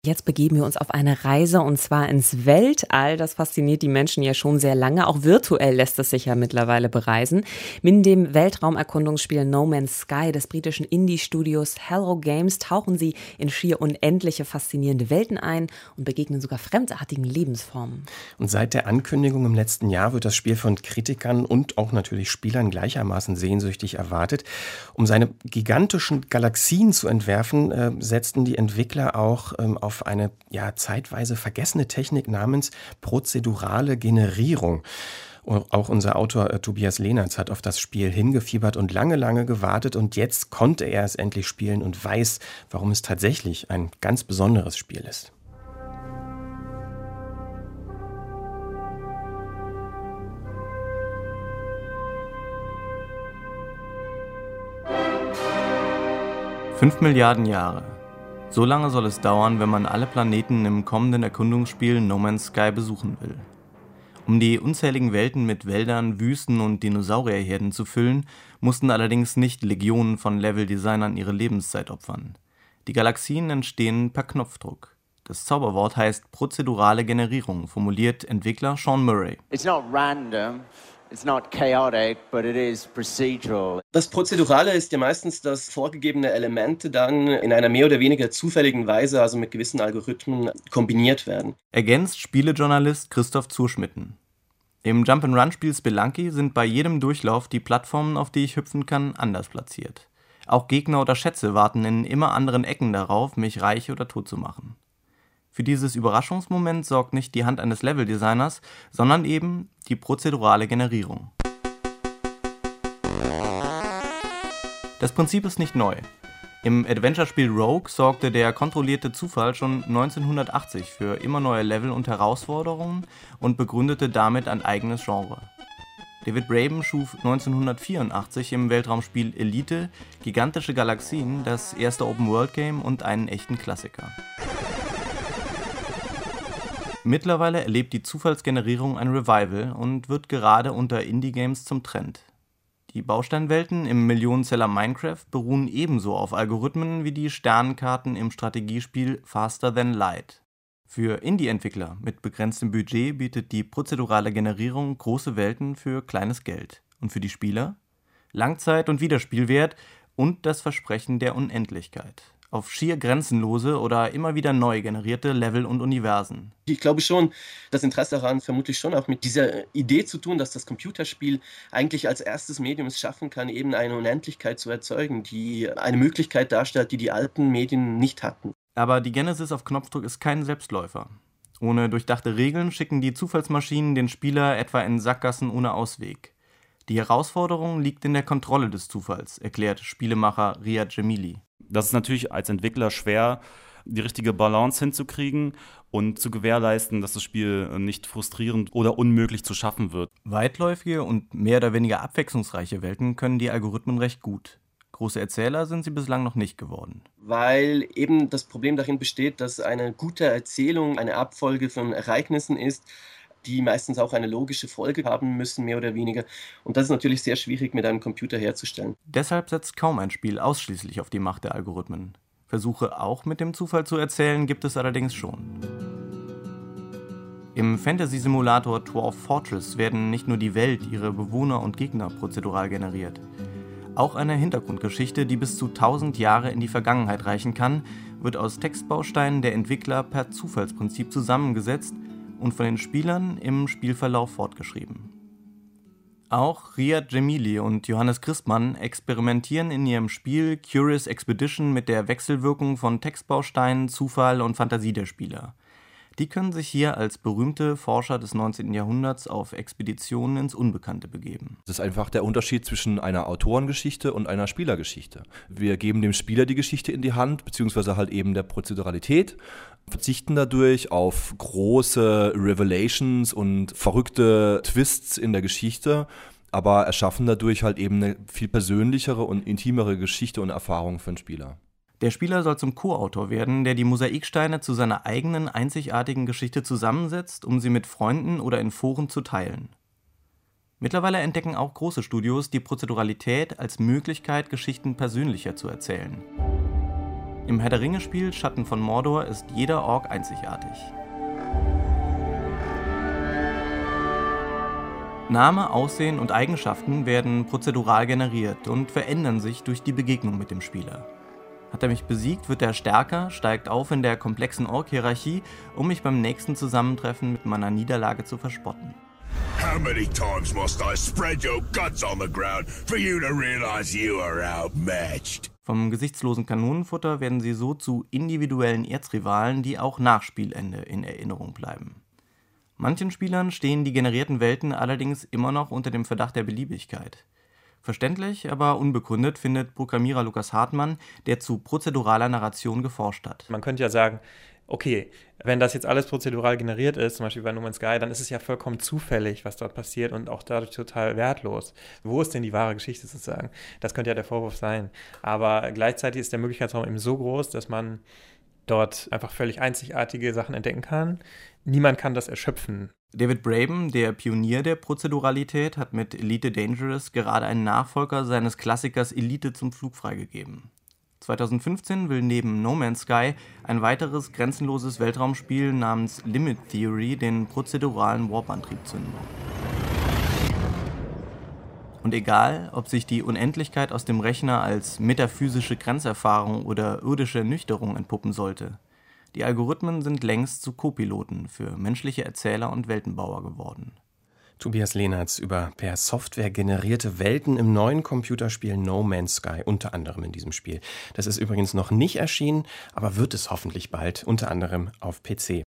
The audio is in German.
Jetzt begeben wir uns auf eine Reise und zwar ins Weltall. Das fasziniert die Menschen ja schon sehr lange. Auch virtuell lässt es sich ja mittlerweile bereisen. Mit dem Weltraumerkundungsspiel No Man's Sky des britischen Indie-Studios Hello Games tauchen sie in schier unendliche, faszinierende Welten ein und begegnen sogar fremdartigen Lebensformen. Und seit der Ankündigung im letzten Jahr wird das Spiel von Kritikern und auch natürlich Spielern gleichermaßen sehnsüchtig erwartet. Um seine gigantischen Galaxien zu entwerfen, setzten die Entwickler auch auf eine zeitweise vergessene Technik namens prozedurale Generierung. Auch unser Autor Tobias Lehnertz hat auf das Spiel hingefiebert und lange, lange gewartet. Und jetzt konnte er es endlich spielen und weiß, warum es tatsächlich ein ganz besonderes Spiel ist. Fünf Milliarden Jahre. So lange soll es dauern, wenn man alle Planeten im kommenden Erkundungsspiel No Man's Sky besuchen will. Um die unzähligen Welten mit Wäldern, Wüsten und Dinosaurierherden zu füllen, mussten allerdings nicht Legionen von Level-Designern ihre Lebenszeit opfern. Die Galaxien entstehen per Knopfdruck. Das Zauberwort heißt prozedurale Generierung, formuliert Entwickler Sean Murray. It's not random. It's not chaotic, but it is procedural. Das Prozedurale ist ja meistens, dass vorgegebene Elemente dann in einer mehr oder weniger zufälligen Weise, also mit gewissen Algorithmen, kombiniert werden. Ergänzt Spielejournalist Christoph Zurschmitten. Im Jump-and-Run-Spiel Spelunky sind bei jedem Durchlauf die Plattformen, auf die ich hüpfen kann, anders platziert. Auch Gegner oder Schätze warten in immer anderen Ecken darauf, mich reich oder tot zu machen. Für dieses Überraschungsmoment sorgt nicht die Hand eines Leveldesigners, sondern eben die prozedurale Generierung. Das Prinzip ist nicht neu. Im Adventure-Spiel Rogue sorgte der kontrollierte Zufall schon 1980 für immer neue Level und Herausforderungen und begründete damit ein eigenes Genre. David Braben schuf 1984 im Weltraumspiel Elite gigantische Galaxien, das erste Open-World-Game und einen echten Klassiker. Mittlerweile erlebt die Zufallsgenerierung ein Revival und wird gerade unter Indie-Games zum Trend. Die Bausteinwelten im Millionenseller Minecraft beruhen ebenso auf Algorithmen wie die Sternenkarten im Strategiespiel Faster Than Light. Für Indie-Entwickler mit begrenztem Budget bietet die prozedurale Generierung große Welten für kleines Geld. Und für die Spieler? Langzeit- und Wiederspielwert und das Versprechen der Unendlichkeit. Auf schier grenzenlose oder immer wieder neu generierte Level und Universen. Ich glaube schon, das Interesse daran vermutlich schon auch mit dieser Idee zu tun, dass das Computerspiel eigentlich als erstes Medium es schaffen kann, eben eine Unendlichkeit zu erzeugen, die eine Möglichkeit darstellt, die die alten Medien nicht hatten. Aber die Genesis auf Knopfdruck ist kein Selbstläufer. Ohne durchdachte Regeln schicken die Zufallsmaschinen den Spieler etwa in Sackgassen ohne Ausweg. Die Herausforderung liegt in der Kontrolle des Zufalls, erklärt Spielemacher Riyad Jamili. Das ist natürlich als Entwickler schwer, die richtige Balance hinzukriegen und zu gewährleisten, dass das Spiel nicht frustrierend oder unmöglich zu schaffen wird. Weitläufige und mehr oder weniger abwechslungsreiche Welten können die Algorithmen recht gut. Große Erzähler sind sie bislang noch nicht geworden. Weil eben das Problem darin besteht, dass eine gute Erzählung eine Abfolge von Ereignissen ist, die meistens auch eine logische Folge haben müssen, mehr oder weniger. Und das ist natürlich sehr schwierig mit einem Computer herzustellen. Deshalb setzt kaum ein Spiel ausschließlich auf die Macht der Algorithmen. Versuche auch mit dem Zufall zu erzählen gibt es allerdings schon. Im Fantasy-Simulator Dwarf Fortress werden nicht nur die Welt, ihre Bewohner und Gegner prozedural generiert. Auch eine Hintergrundgeschichte, die bis zu 1000 Jahre in die Vergangenheit reichen kann, wird aus Textbausteinen der Entwickler per Zufallsprinzip zusammengesetzt und von den Spielern im Spielverlauf fortgeschrieben. Auch Riyad Jamili und Johannes Christmann experimentieren in ihrem Spiel Curious Expedition mit der Wechselwirkung von Textbausteinen, Zufall und Fantasie der Spieler. Die können sich hier als berühmte Forscher des 19. Jahrhunderts auf Expeditionen ins Unbekannte begeben. Das ist einfach der Unterschied zwischen einer Autorengeschichte und einer Spielergeschichte. Wir geben dem Spieler die Geschichte in die Hand, beziehungsweise halt eben der Prozeduralität, verzichten dadurch auf große Revelations und verrückte Twists in der Geschichte, aber erschaffen dadurch halt eben eine viel persönlichere und intimere Geschichte und Erfahrung für den Spieler. Der Spieler soll zum Co-Autor werden, der die Mosaiksteine zu seiner eigenen einzigartigen Geschichte zusammensetzt, um sie mit Freunden oder in Foren zu teilen. Mittlerweile entdecken auch große Studios die Prozeduralität als Möglichkeit, Geschichten persönlicher zu erzählen. Im Herr-der-Ringe-Spiel Schatten von Mordor ist jeder Ork einzigartig. Name, Aussehen und Eigenschaften werden prozedural generiert und verändern sich durch die Begegnung mit dem Spieler. Hat er mich besiegt, wird er stärker, steigt auf in der komplexen Ork-Hierarchie, um mich beim nächsten Zusammentreffen mit meiner Niederlage zu verspotten. How many times must I spread your guts on the ground for you to realize you are outmatched? Vom gesichtslosen Kanonenfutter werden sie so zu individuellen Erzrivalen, die auch nach Spielende in Erinnerung bleiben. Manchen Spielern stehen die generierten Welten allerdings immer noch unter dem Verdacht der Beliebigkeit. Verständlich, aber unbegründet findet Programmierer Lukas Hartmann, der zu prozeduraler Narration geforscht hat. Man könnte ja sagen, okay, wenn das jetzt alles prozedural generiert ist, zum Beispiel bei No Man's Sky, dann ist es ja vollkommen zufällig, was dort passiert und auch dadurch total wertlos. Wo ist denn die wahre Geschichte sozusagen? Das könnte ja der Vorwurf sein. Aber gleichzeitig ist der Möglichkeitsraum eben so groß, dass man dort einfach völlig einzigartige Sachen entdecken kann. Niemand kann das erschöpfen. David Braben, der Pionier der Prozeduralität, hat mit Elite Dangerous gerade einen Nachfolger seines Klassikers Elite zum Flug freigegeben. 2015 will neben No Man's Sky ein weiteres grenzenloses Weltraumspiel namens Limit Theory den prozeduralen Warp-Antrieb zünden. Und egal, ob sich die Unendlichkeit aus dem Rechner als metaphysische Grenzerfahrung oder irdische Ernüchterung entpuppen sollte, die Algorithmen sind längst zu Co-Piloten für menschliche Erzähler und Weltenbauer geworden. Tobias Lehnertz über per Software generierte Welten im neuen Computerspiel No Man's Sky, unter anderem in diesem Spiel. Das ist übrigens noch nicht erschienen, aber wird es hoffentlich bald, unter anderem auf PC.